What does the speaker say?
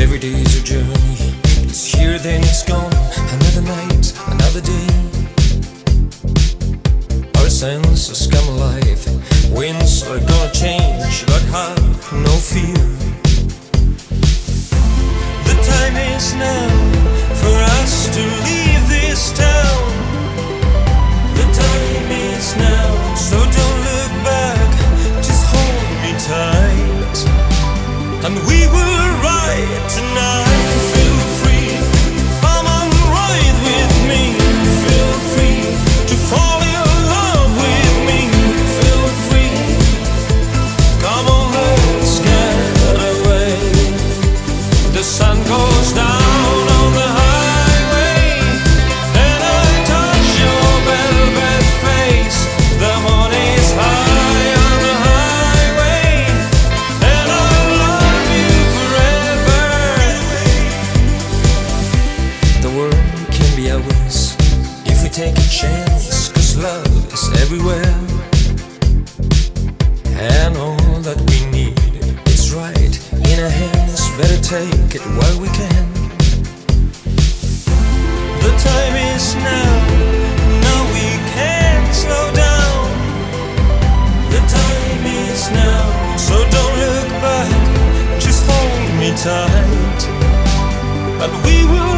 Every day is a journey. It's here, then it's gone. Another night, another day. Our senses come alive. Winds are gonna change, but have no fear. The time is now for us to leave this town. The time is now, so don't look back. Just hold me tight, and we will ride tonight. Feel free, come on, ride with me. Feel free to fall in love with me. Feel free, come on, let's get away. The sun goes down on the highway, and I touch your velvet face. The moon is high on the highway, and I love you forever. The world can be ours if we take a chance, 'cause love is everywhere. And all that we need, it's right in our hands. Better take it while we can. The time is now, no we can't slow down. The time is now, so don't look back. Just hold me tight, and we will